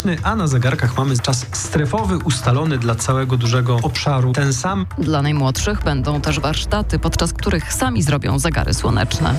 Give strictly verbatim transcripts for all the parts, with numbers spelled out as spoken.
A na zegarkach mamy czas strefowy ustalony dla całego dużego obszaru. Ten sam. Dla najmłodszych będą też warsztaty, podczas których sami zrobią zegary słoneczne.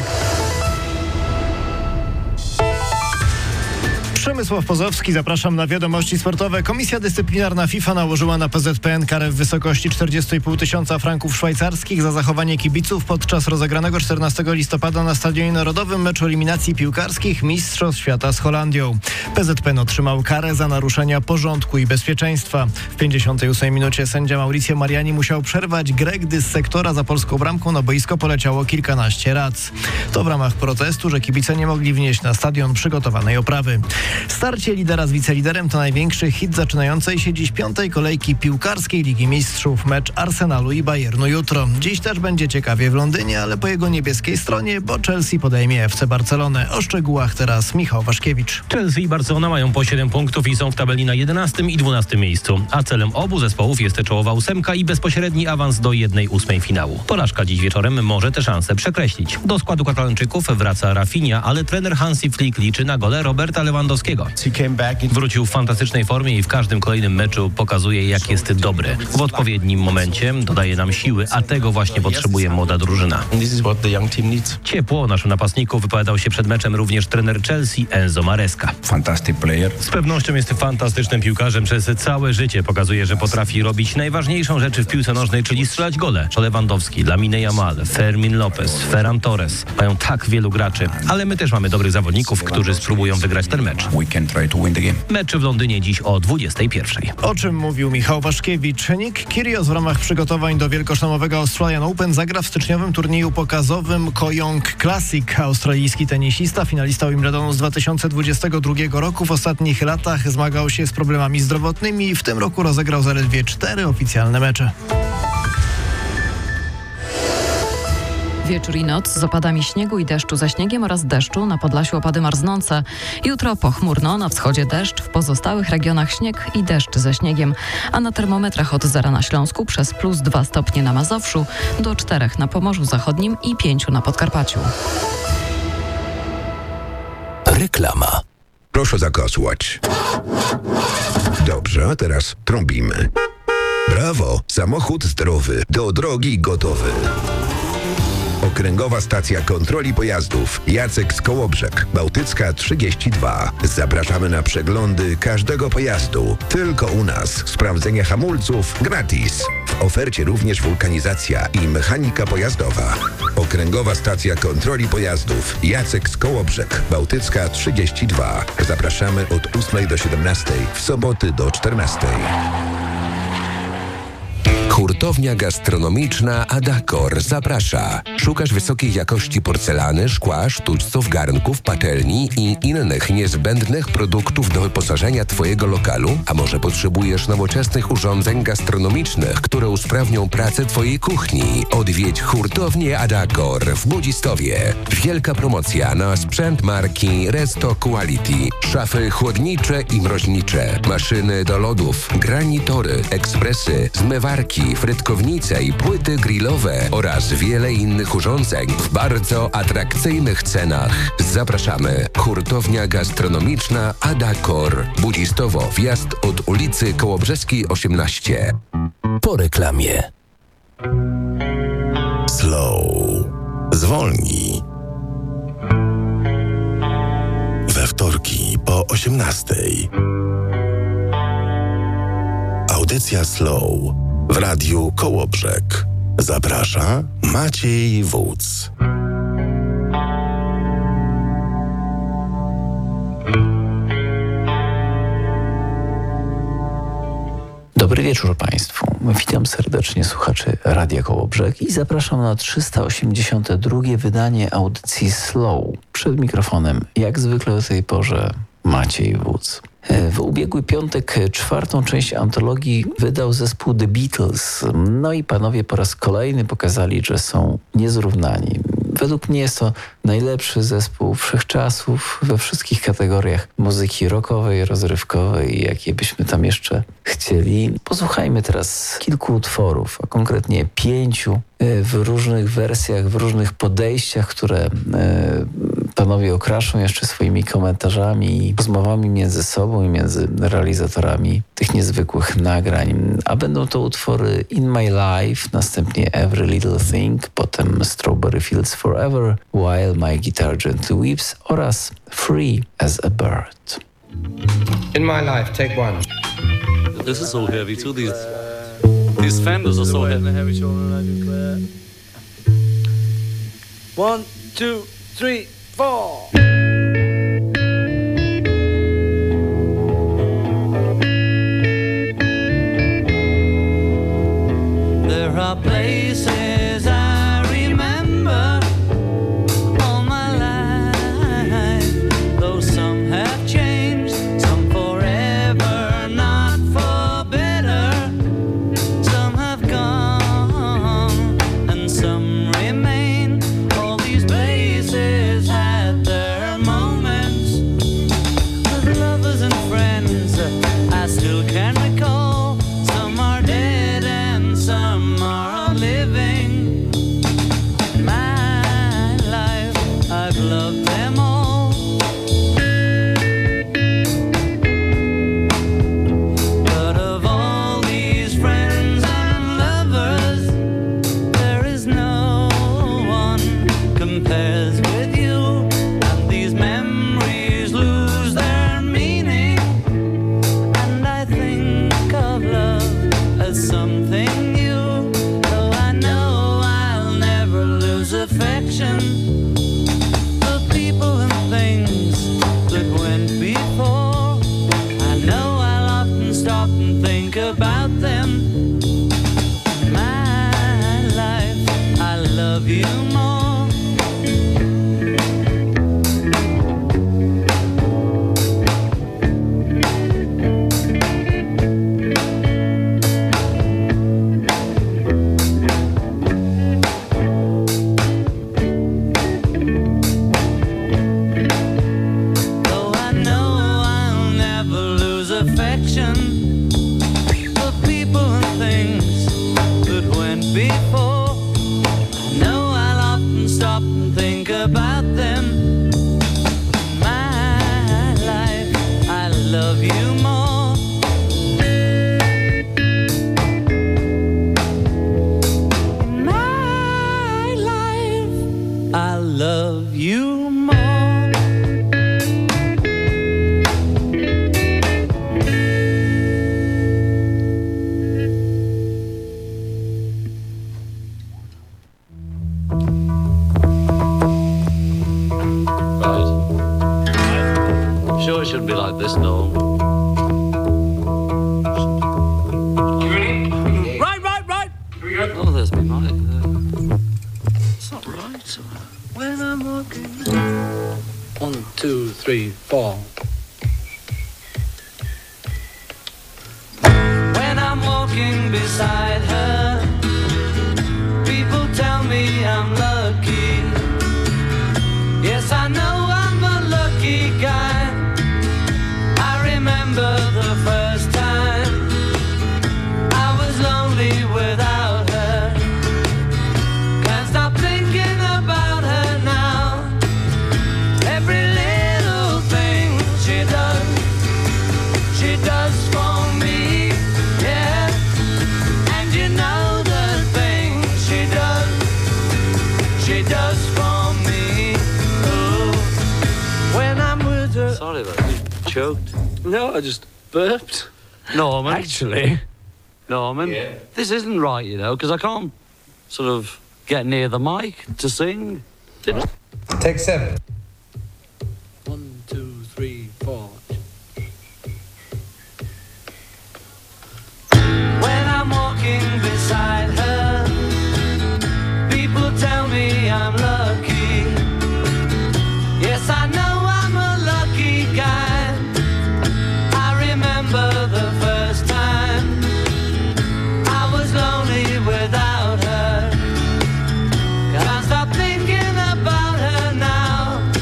Przemysław Pozowski, zapraszam na wiadomości sportowe. Komisja Dyscyplinarna FIFA nałożyła na P Z P N karę w wysokości czterdzieści i pół tysiąca franków szwajcarskich za zachowanie kibiców podczas rozegranego czternastego listopada na Stadionie Narodowym meczu eliminacji piłkarskich Mistrzostw Świata z Holandią. P Z P N otrzymał karę za naruszenia porządku i bezpieczeństwa. W pięćdziesiątej ósmej minucie sędzia Mauricio Mariani musiał przerwać grę, gdy z sektora za polską bramką na boisko poleciało kilkanaście rac. To w ramach protestu, że kibice nie mogli wnieść na stadion przygotowanej oprawy. Starcie lidera z wiceliderem to największy hit zaczynającej się dziś piątej kolejki piłkarskiej Ligi Mistrzów. Mecz Arsenalu i Bayernu jutro. Dziś też będzie ciekawie w Londynie, ale po jego niebieskiej stronie, bo Chelsea podejmie F C Barcelonę. O szczegółach teraz Michał Waszkiewicz. Chelsea i Barcelona mają po siedem punktów i są w tabeli na jedenastym i dwunastym miejscu, a celem obu zespołów jest czołowa ósemka i bezpośredni awans do jednej ósmej finału. Porażka dziś wieczorem może te szanse przekreślić. Do składu Katalończyków wraca Rafinha, ale trener Hansi Flick liczy na gole Roberta Lewandowskiego. Wrócił w fantastycznej formie i w każdym kolejnym meczu pokazuje, jak jest dobry. W odpowiednim momencie dodaje nam siły, a tego właśnie potrzebuje młoda drużyna. Ciepło o naszym napastniku wypowiadał się przed meczem również trener Chelsea Enzo Maresca. Z pewnością jest fantastycznym piłkarzem. Przez całe życie pokazuje, że potrafi robić najważniejszą rzecz w piłce nożnej, czyli strzelać gole. Lewandowski, Lamine Yamal, Fermin Lopez, Ferran Torres. Mają tak wielu graczy, ale my też mamy dobrych zawodników, którzy spróbują wygrać ten mecz. Mecz w Londynie dziś o dwudziestej pierwszej. O czym mówił Michał Waszkiewicz. Nick Kyrgios w ramach przygotowań do wielkoszlemowego Australian Open zagra w styczniowym turnieju pokazowym Kooyong Classic. Australijski tenisista, finalista Wimbledonu z dwa tysiące dwudziestego drugiego roku, w ostatnich latach zmagał się z problemami zdrowotnymi i w tym roku rozegrał zaledwie cztery oficjalne mecze. Wieczór i noc z opadami śniegu i deszczu ze śniegiem oraz deszczu, na Podlasiu opady marznące. Jutro pochmurno, na wschodzie deszcz, w pozostałych regionach śnieg i deszcz ze śniegiem, a na termometrach od zera na Śląsku przez plus dwa stopnie na Mazowszu, do czterech na Pomorzu Zachodnim i pięciu na Podkarpaciu. Reklama. Proszę zakasłać. Dobrze, a teraz trąbimy. Brawo, samochód zdrowy, do drogi gotowy. Okręgowa Stacja Kontroli Pojazdów. Jacek z Kołobrzeg. Bałtycka trzydzieści dwa. Zapraszamy na przeglądy każdego pojazdu. Tylko u nas. Sprawdzenie hamulców gratis. W ofercie również wulkanizacja i mechanika pojazdowa. Okręgowa Stacja Kontroli Pojazdów. Jacek z Kołobrzeg. Bałtycka trzydzieści dwa. Zapraszamy od ósmej do siedemnastej. W soboty do czternastej. Hurtownia gastronomiczna Adakor zaprasza. Szukasz wysokiej jakości porcelany, szkła, sztućców, garnków, patelni i innych niezbędnych produktów do wyposażenia Twojego lokalu? A może potrzebujesz nowoczesnych urządzeń gastronomicznych, które usprawnią pracę Twojej kuchni? Odwiedź hurtownię Adakor w Budzistowie. Wielka promocja na sprzęt marki Resto Quality. Szafy chłodnicze i mroźnicze, maszyny do lodów, granitory, ekspresy, zmywarki, frytkownice i płyty grillowe oraz wiele innych urządzeń w bardzo atrakcyjnych cenach. Zapraszamy. Hurtownia gastronomiczna Adakor. Budzistowo, wjazd od ulicy Kołobrzeskiej osiemnaście. Po reklamie. Slow. Zwolnij. We wtorki po osiemnastej. Audycja Slow w Radiu Kołobrzeg. Zaprasza Maciej Wódz. Dobry wieczór Państwu. Witam serdecznie słuchaczy Radia Kołobrzeg i zapraszam na trzysta osiemdziesiąte drugie wydanie audycji Slow. Przed mikrofonem, jak zwykle o tej porze, Maciej Wódz. W ubiegły piątek czwartą część antologii wydał zespół The Beatles. No i panowie po raz kolejny pokazali, że są niezrównani. Według mnie jest to najlepszy zespół wszechczasów we wszystkich kategoriach muzyki rockowej, rozrywkowej, jakie byśmy tam jeszcze chcieli. Posłuchajmy teraz kilku utworów, a konkretnie pięciu w różnych wersjach, w różnych podejściach, które panowie okraszą jeszcze swoimi komentarzami i rozmowami między sobą i między realizatorami tych niezwykłych nagrań. A będą to utwory In My Life, następnie Every Little Thing, potem Strawberry Fields Forever, While My Guitar Gently Weeps oraz Free as a Bird. In My Life, take one. This is so heavy too. These these fenders are so heavy. One, two, three, four. There are places I remember all my life, though some have changed, some forever, not for better. Some have gone and some remain. All these places had their moments with lovers and friends I still can recall. Some are dead and some are living. In my life, I've loved them all. But of all these friends and lovers, there is no one compares with you. And these memories lose their meaning. And I think of love as something new, though I know I'll never lose affection for people and things that went before. I know I'll often stop and think about them. In my life, I love you more. Though I know I'll never lose affection for people and things that went before. I know I'll often stop and think about them. In my life, I love you more. In my life, I love you more. Right. Sure, it shouldn't be like this, no. Right, right, right. Oh, there's me mic there. It's not right. When I'm walking. One, two, three, four. When I'm walking beside her, people tell me I'm lucky. Yes, I know I'm a lucky guy. I remember the first time I was lonely without her. Can't stop thinking about her now. Every little thing she does, she does for me, yeah. And you know the things she does, she does for me. Oh, when I'm with her. Sorry about that. You choked. No, I just burped. Norman. Actually. Norman. Yeah. This isn't right, you know, because I can't sort of get near the mic to sing. Take seven. One, two, three, four. When I'm walking beside her, people tell me I'm lucky. Yes, I know I'm a lucky guy. I remember the first time I was lonely without her. Can't stop thinking about her now.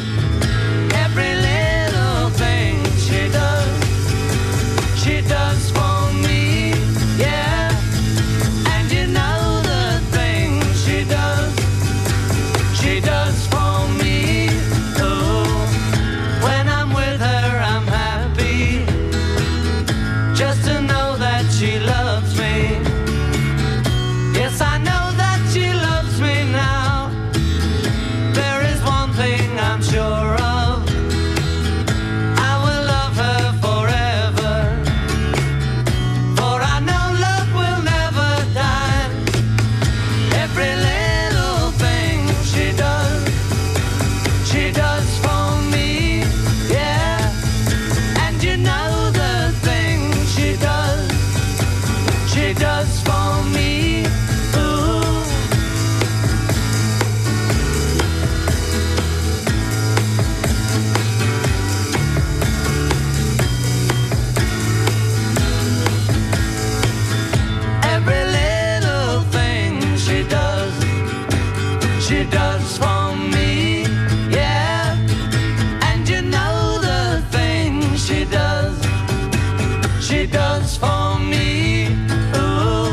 she does for me. Ooh.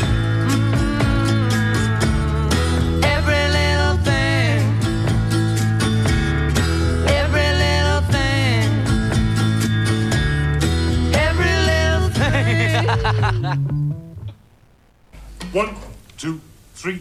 Every little thing, every little thing, every little thing. One, two, three.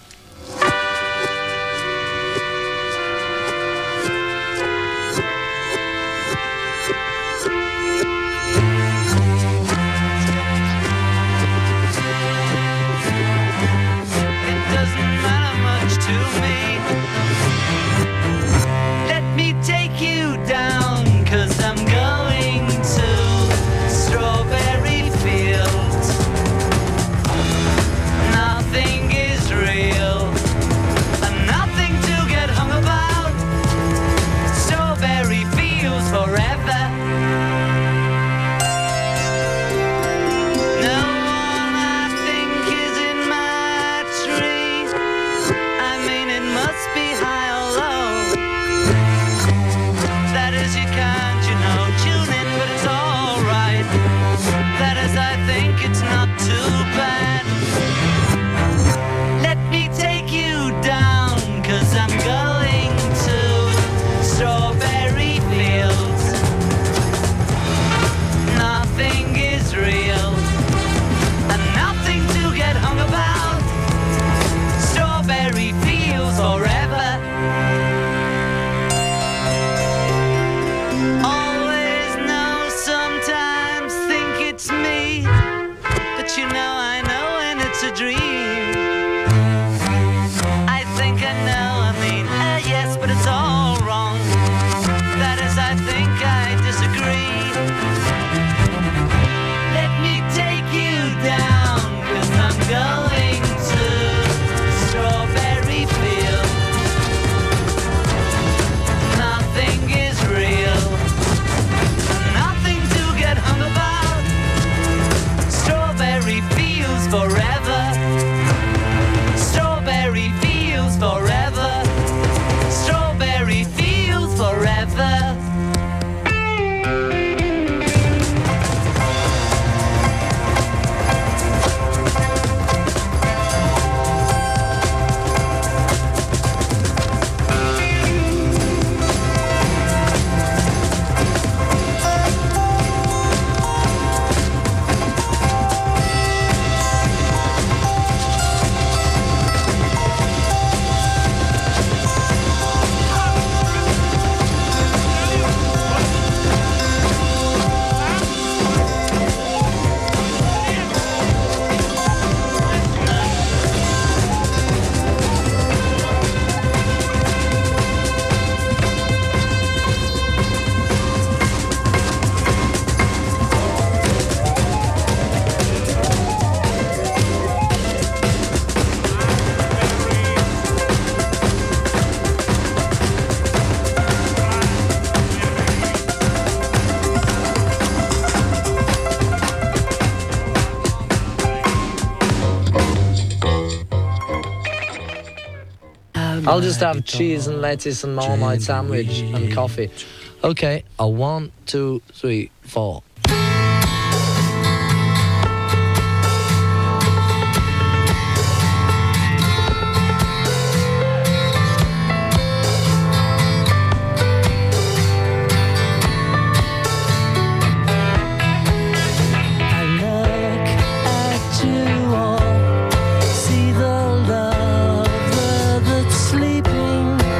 I'll just have cheese and lettuce and Marmite sandwich and coffee. Okay, a one, two, three, four.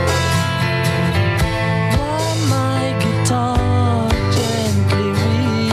Gently read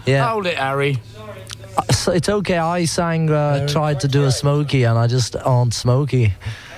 Yeah. Hold it, Harry. Uh, so it's okay. I sang, uh, tried to do a Smokey, and I just aren't Smokey.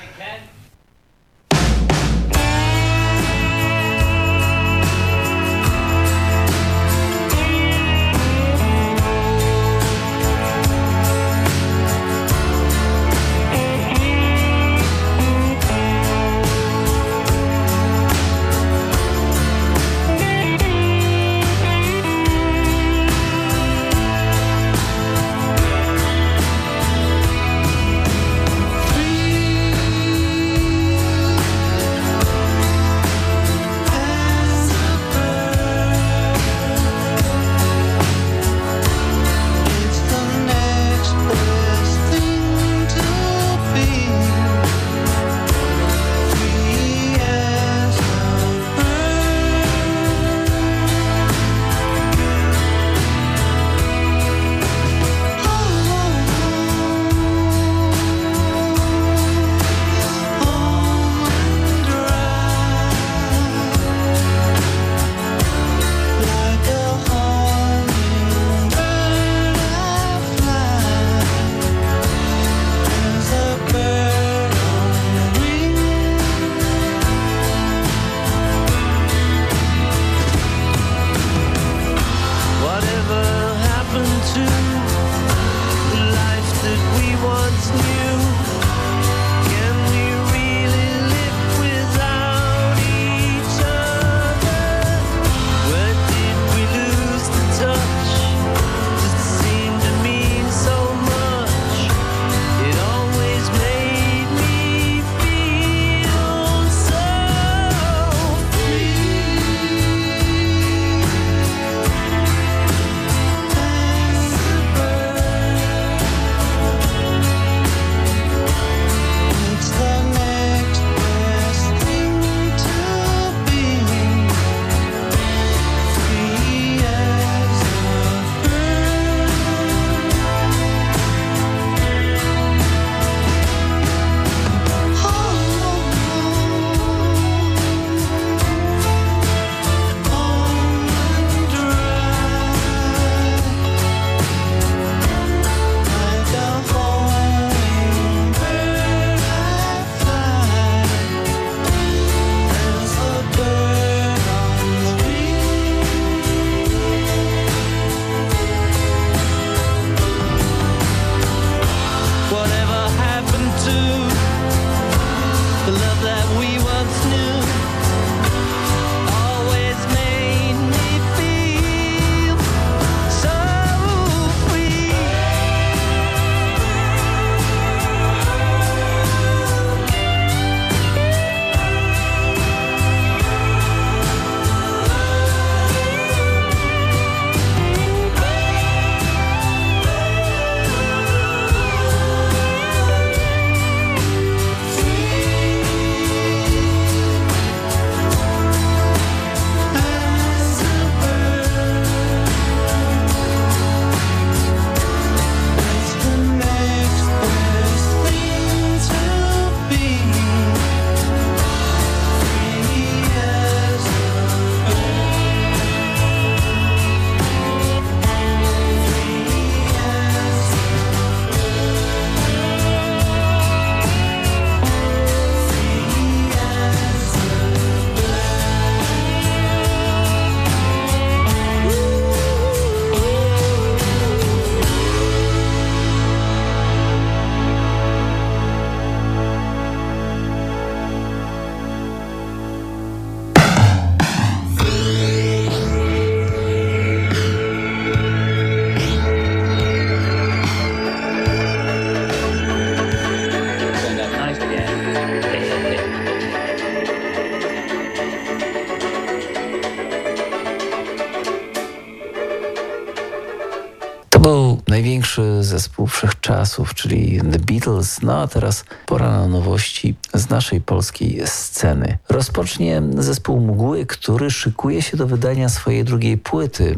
To był największy zespół wszechczasów, czyli The Beatles. No a teraz pora na nowości z naszej polskiej sceny. Rozpocznie zespół Mgły, który szykuje się do wydania swojej drugiej płyty.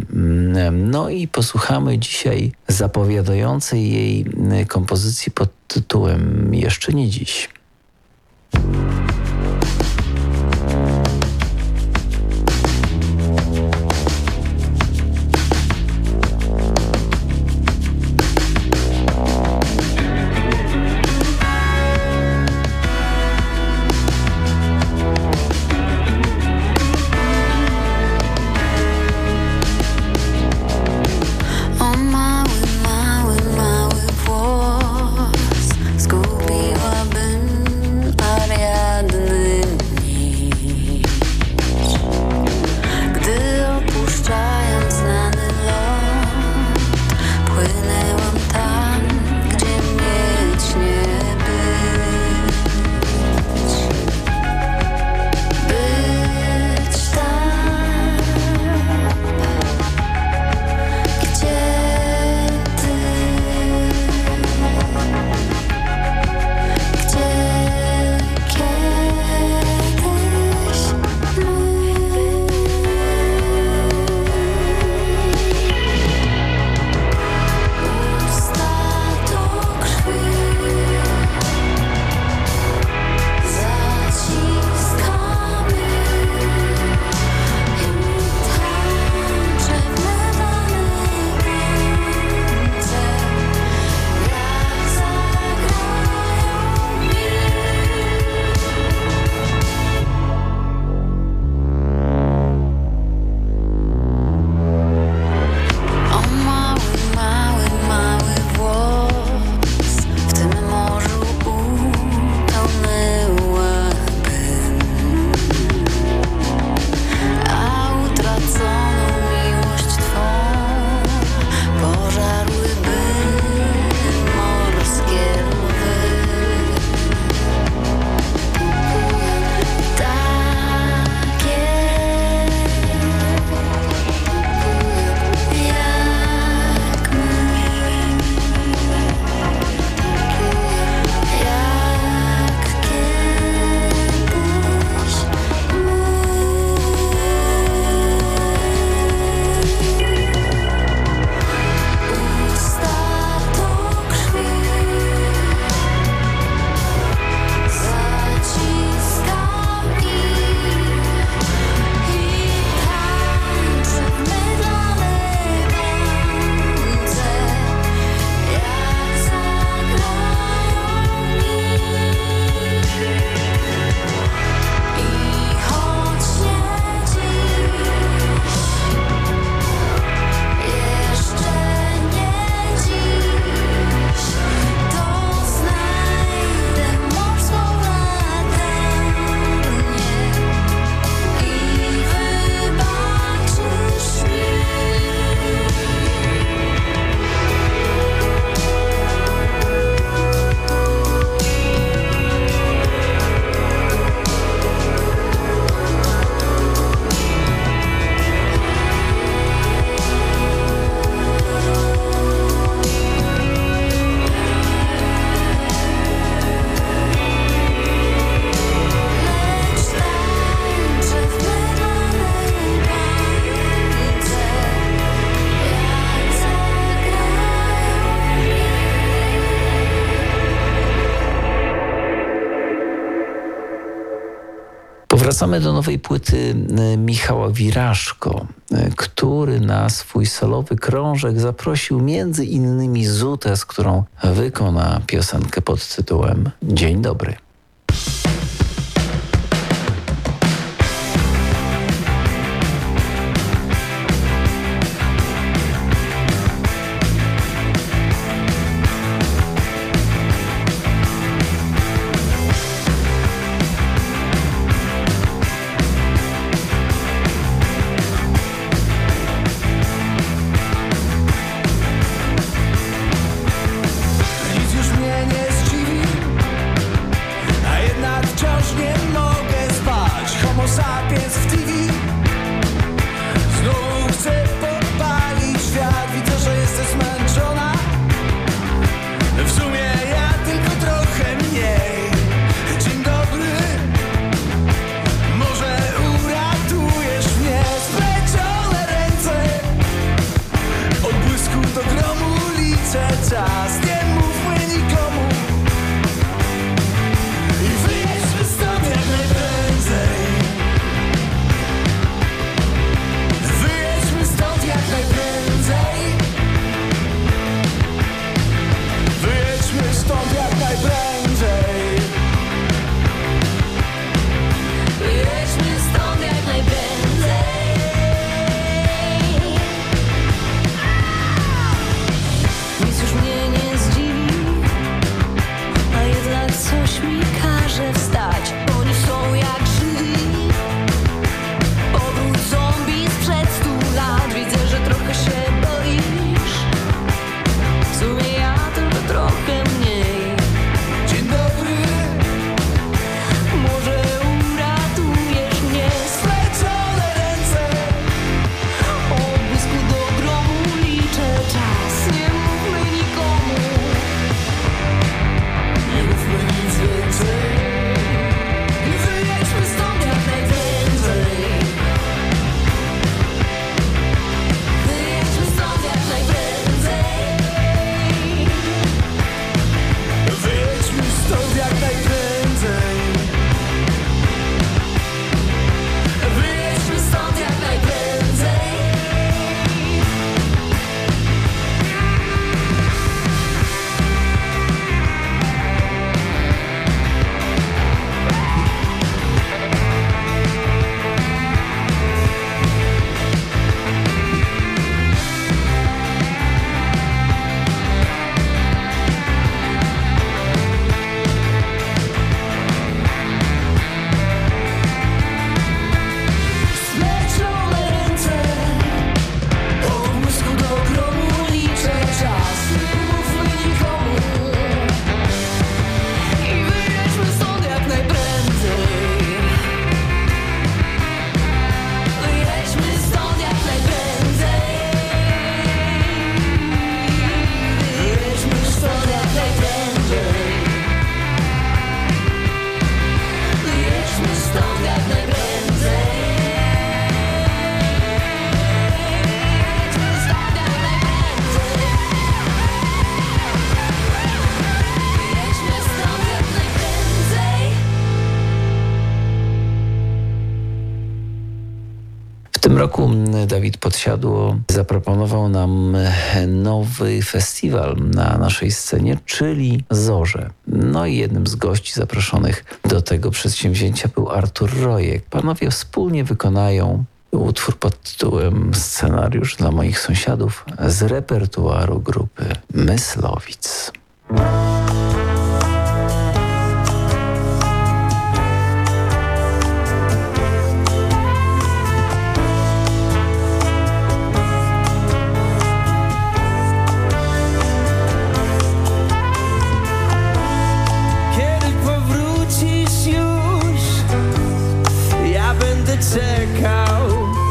No i posłuchamy dzisiaj zapowiadającej jej kompozycji pod tytułem Jeszcze nie dziś. Wracamy do nowej płyty Michała Wiraszko, który na swój solowy krążek zaprosił między innymi Zutę, z którą wykona piosenkę pod tytułem Dzień dobry. tym roku Dawid Podsiadło zaproponował nam nowy festiwal na naszej scenie, czyli Zorze. No i jednym z gości zaproszonych do tego przedsięwzięcia był Artur Rojek. Panowie wspólnie wykonają utwór pod tytułem Scenariusz dla moich sąsiadów z repertuaru grupy Myslowic. Kiedy powrócisz już, ja będę czekał.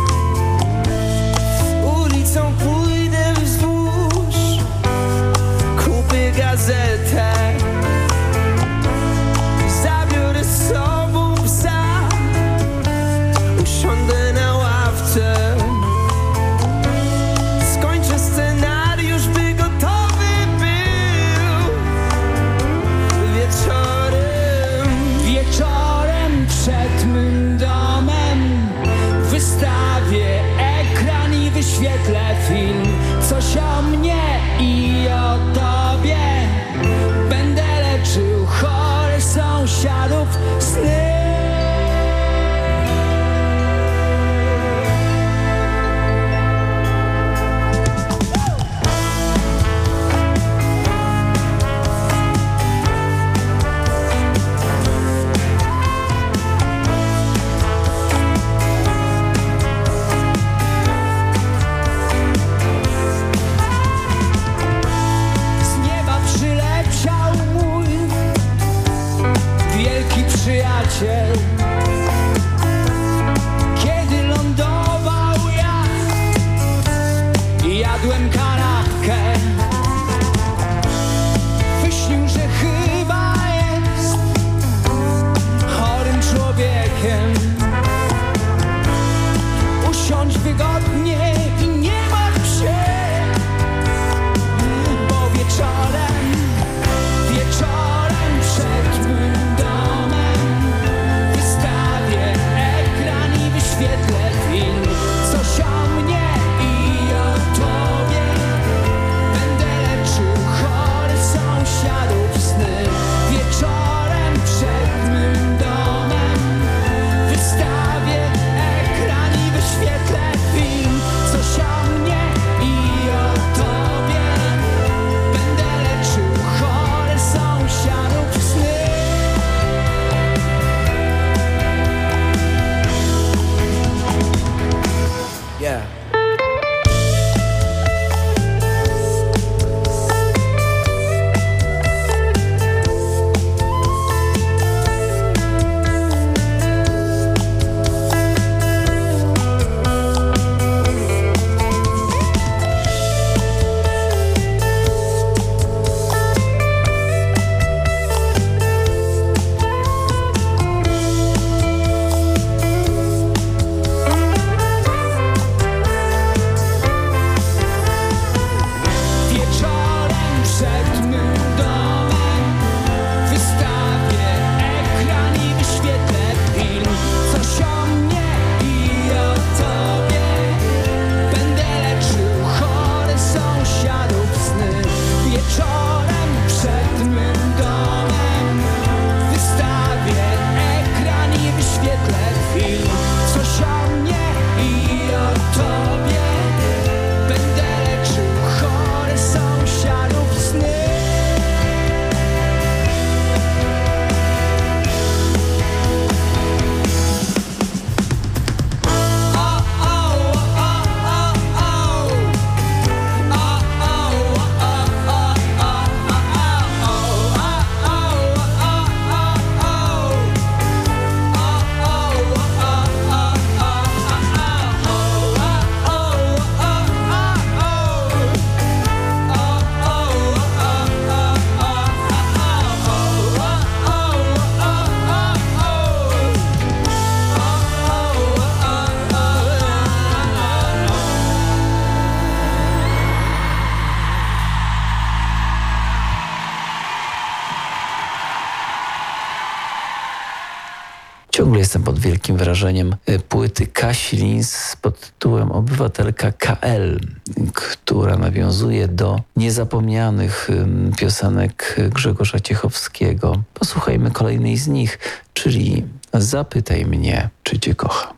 Ulicą pójdę wzdłuż, kupię gazetę, zabiorę z sobą psa, usiądę na ławce, skończę scenariusz, by gotowy był wieczorem. Wieczorem przed mym domem wystawię ekran i wyświetlę film. Coś o mnie i o tobie. Będę leczył chorych sąsiadów sny. Z nieba przyleciał mój wielki przyjaciel. Kiedy lądował ja, jadłem kanapkę. Wyśnił, że chyba jest chorym człowiekiem. Usiądź wygodnie i nie martw się, bo wieczorem, wieczorem przed mym domem Ciągle jestem pod wielkim wrażeniem płyty Kasi Lins pod tytułem Obywatelka K L, która nawiązuje do niezapomnianych piosenek Grzegorza Ciechowskiego. Posłuchajmy kolejnej z nich, czyli Zapytaj mnie, czy cię kocham.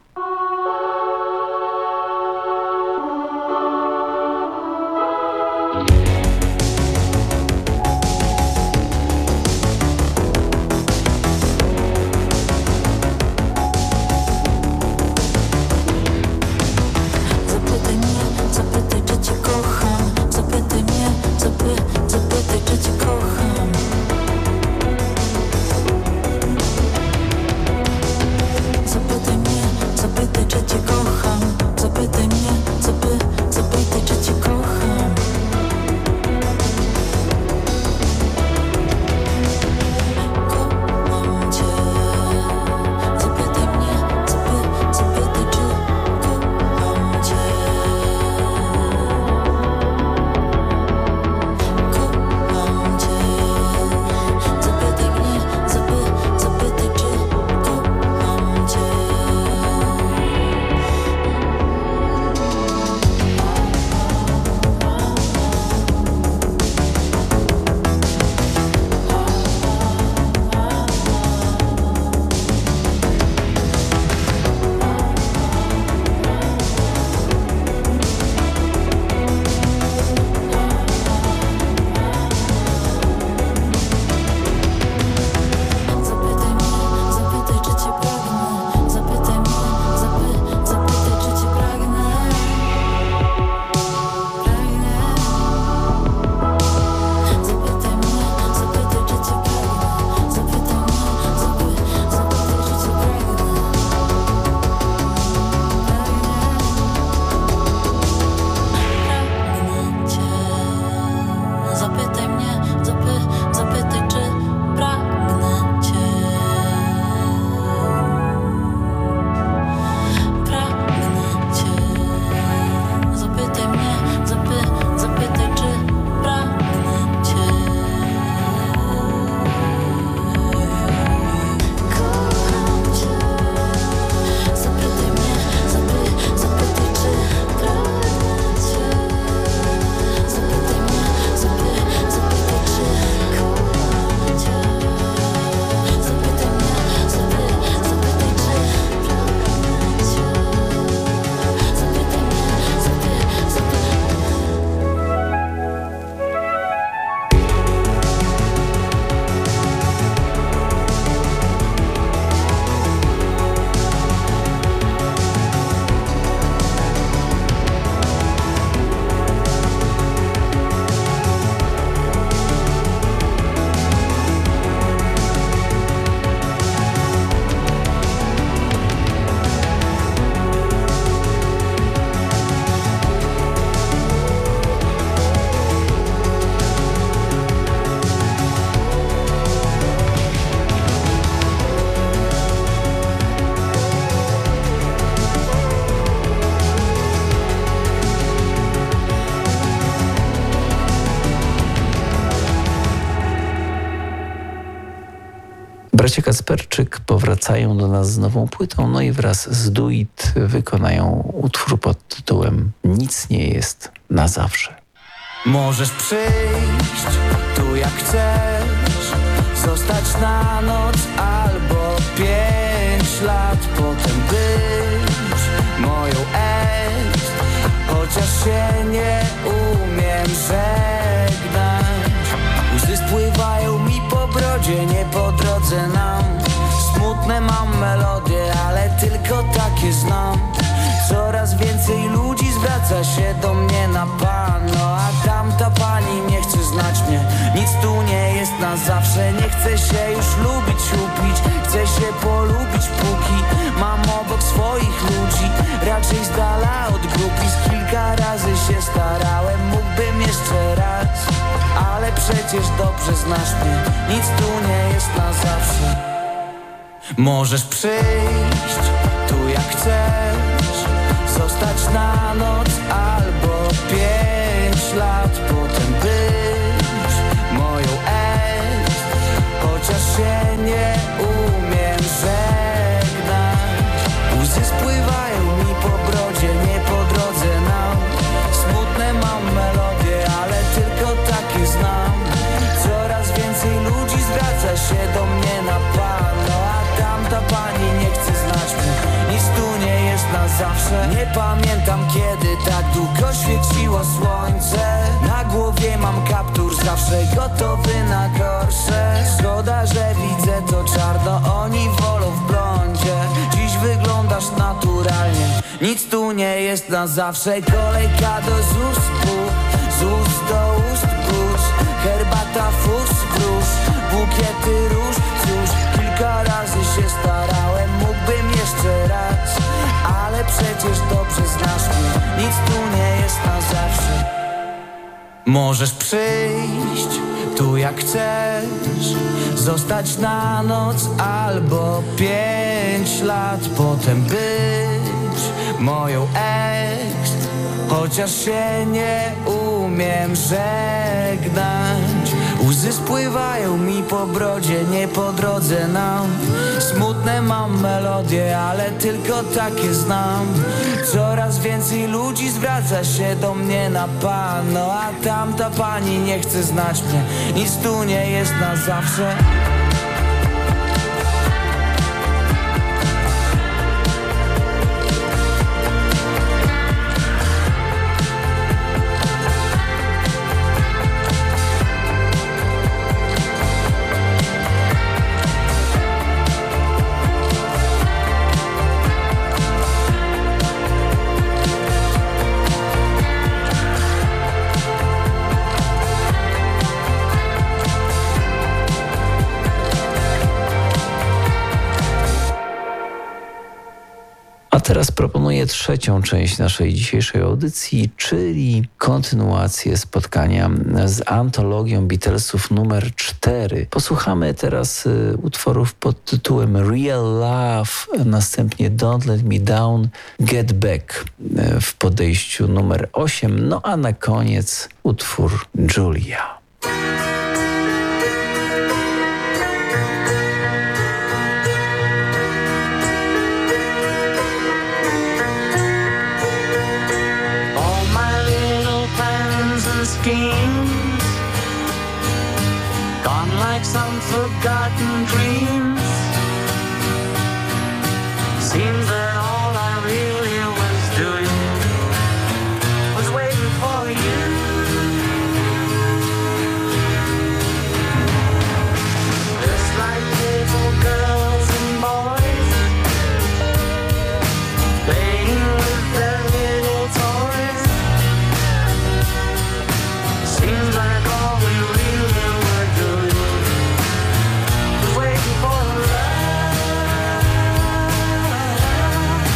Bracia Kacperczyk powracają do nas z nową płytą, no i wraz z Duit wykonają utwór pod tytułem Nic nie jest na zawsze. Możesz przyjść tu jak chcesz, zostać na noc albo pięć lat, potem być moją ex, chociaż się nie umiem żegnać. Łzy spływają mi po brodzie, nie po drodze nam. Smutne mam melodie, ale tylko takie znam. Coraz więcej ludzi zwraca się do mnie na pan, no a tamta pani nie chce znać mnie. Nic tu nie jest na zawsze, nie chcę się już lubić, upić. Chcę się polubić, póki mam obok swoich ludzi. Raczej z dala od grupy, z kilka razy się starałem. Mógłbym jeszcze raz, ale przecież dobrze znasz mnie. Nic tu nie jest na zawsze. Możesz przyjść tu jak chcesz, zostać na noc albo pięć lat, potem być moją ex, chociaż się nie umiem żegnać. pamiętam, kiedy tak długo świeciło słońce. Na głowie mam kaptur, zawsze gotowy na gorsze. Szkoda, że widzę to czarno, oni wolą w blondzie. Dziś wyglądasz naturalnie, nic tu nie jest na zawsze. Kolejka do ZUS-u, z ust do ust burz. Herbata, fus, krusz, bukiety róż. Cóż, kilka razy się starałem, mógłbym jeszcze raz, ale przecież dobrze znasz mnie, nic tu nie jest na zawsze. Możesz przyjść tu jak chcesz, zostać na noc albo pięć lat, potem być moją ex. Chociaż się nie umiem żegnać, łzy spływają mi po brodzie, nie po drodze nam. Smutne mam melodie, ale tylko takie znam. Coraz więcej ludzi zwraca się do mnie na pan, no a tamta pani nie chce znać mnie, nic tu nie jest na zawsze. Teraz proponuję trzecią część naszej dzisiejszej audycji, czyli kontynuację spotkania z antologią Beatlesów numer cztery. Posłuchamy teraz y, utworów pod tytułem Real Love, następnie Don't Let Me Down, Get Back y, w podejściu numer osiem, no a na koniec utwór Julia. Schemes gone like some forgotten dreams. Seems that all I really was doing was waiting for you. Just like little girls and boys playing with their little toys. Seems like all we really were doing was waiting for love.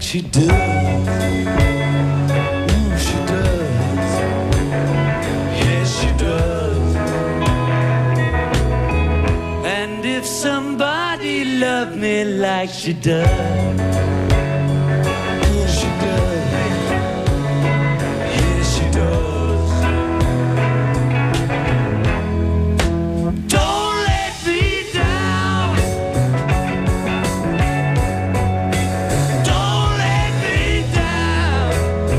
she does. Ooh, she does. Yes, she does. And if somebody loved me like she does, yeah, she does. Yes, she does. Don't let me down. Don't let me down.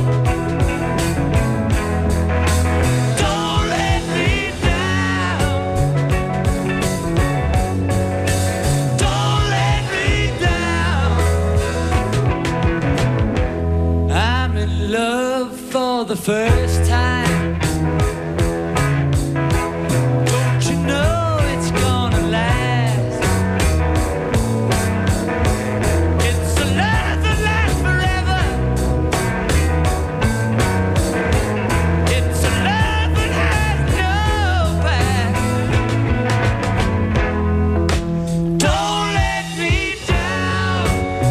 Don't let me down. Don't let me down. I'm in love for the first time. Don't you know it's gonna last? It's a love that lasts forever. It's a love that has no past. Don't let me down.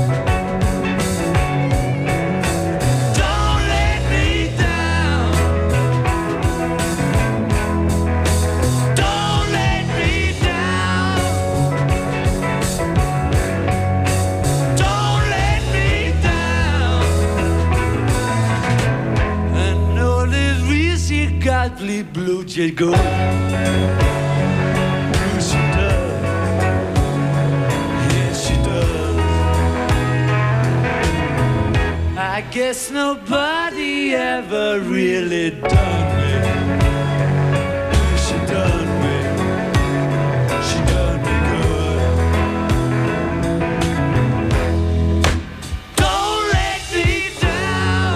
Don't let me down. Don't let me down. Don't let me down. And all this reason got bleed blue just go. Ooh, she does. Yes, she does. I guess nobody ever really done me. Ooh, she done me. She done me good. Don't let me down.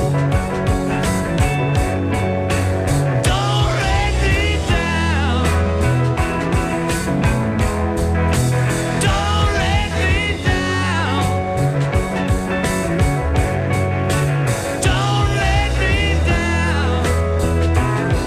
Don't let me down. Don't let me down. Don't let me down.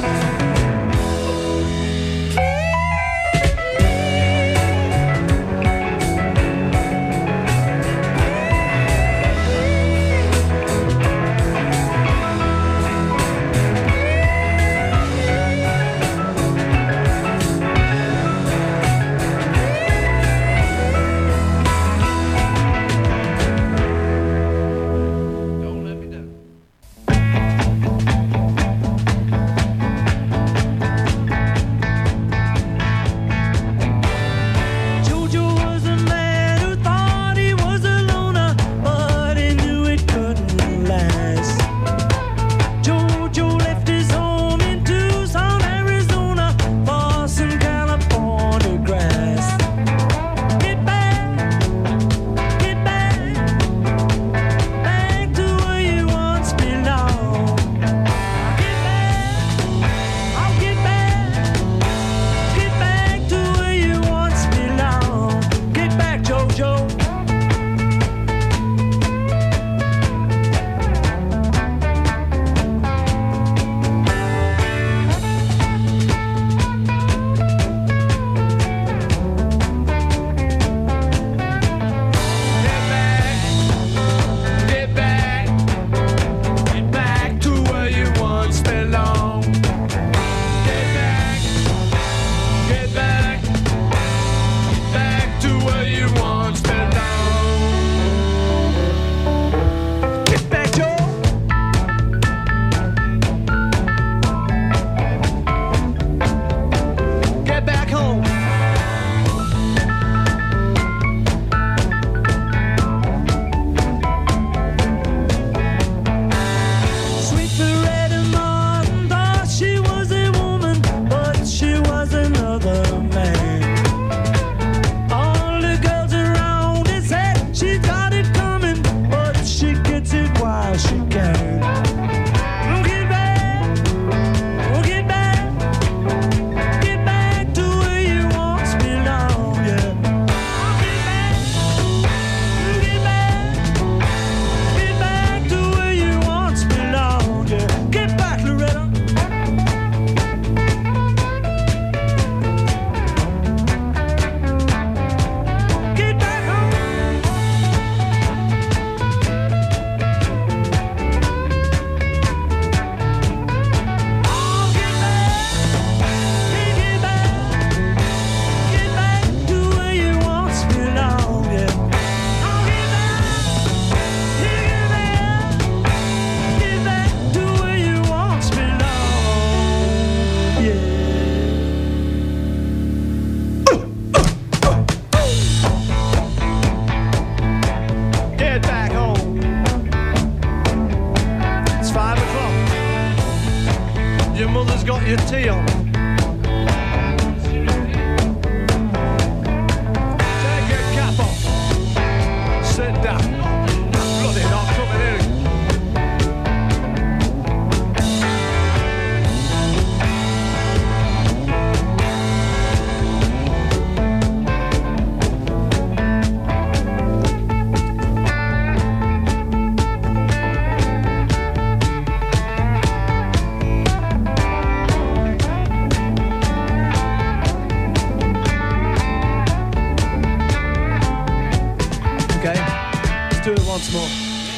once more.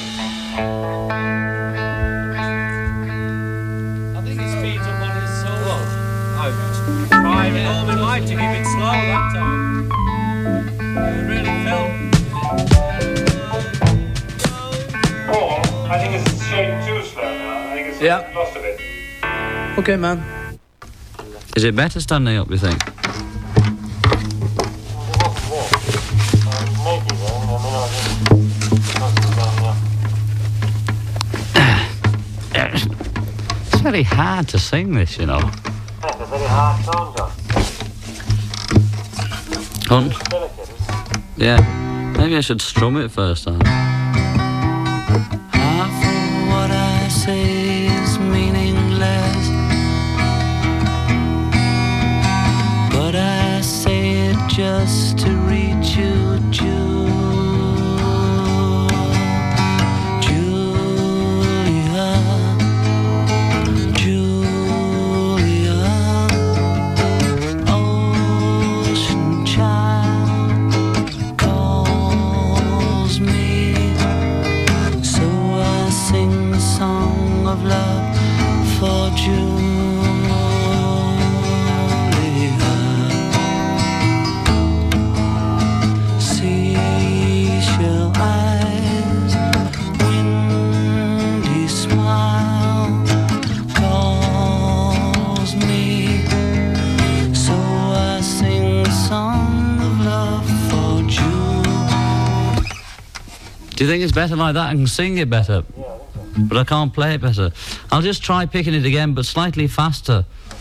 I think it speeds up on his solo. I've tried with all my might to keep it slow that time. It really felt. Or, I think it's shading too slow now. I think it's Yeah. lost a bit. Okay, man. Is it better standing up, you think? It's very hard to sing this, you know. It's a very hard song, John. Hunt? Yeah. Maybe I should strum it first time. Half of what I say is meaningless, but I say it just to reach you, Julia. Julia, Julia, ocean child calls me, so I sing a song of love for Julia. Seashell eyes, windy smile calls me, so I sing a song of love for Julia. Do you think it's better like that? I can sing it better, but I can't play it better. I'll just try picking it again, but slightly faster.